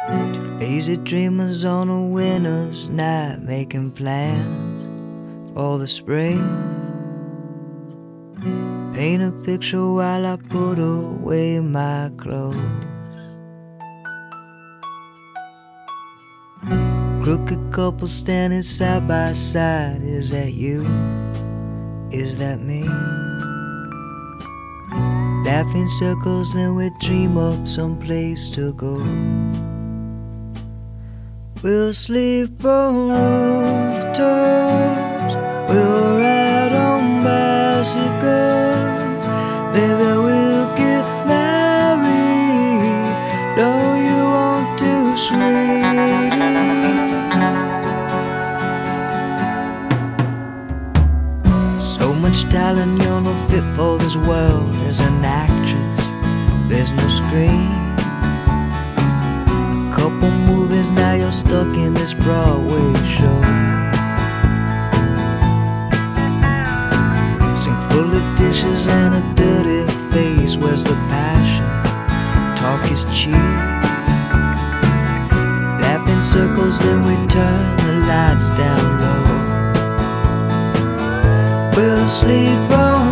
Lazy dreamers on a winter's night, making plans for the spring. Paint a picture while I put away my clothes. Crooked couple standing side by side. Is that you? Is that me? Laughing circles, then we dream up some place to go. We'll sleep on rooftops, we'll ride on bicycles. Maybe we'll get married. Don't you want to, sweetie? So much talent, you're no fit for this world. As an actress, there's no screen. Couple movies, now you're stuck in this Broadway show. Sink full of dishes and a dirty face. Where's the passion? Talk is cheap. Laugh in circles, then we turn the lights down low. We'll sleep on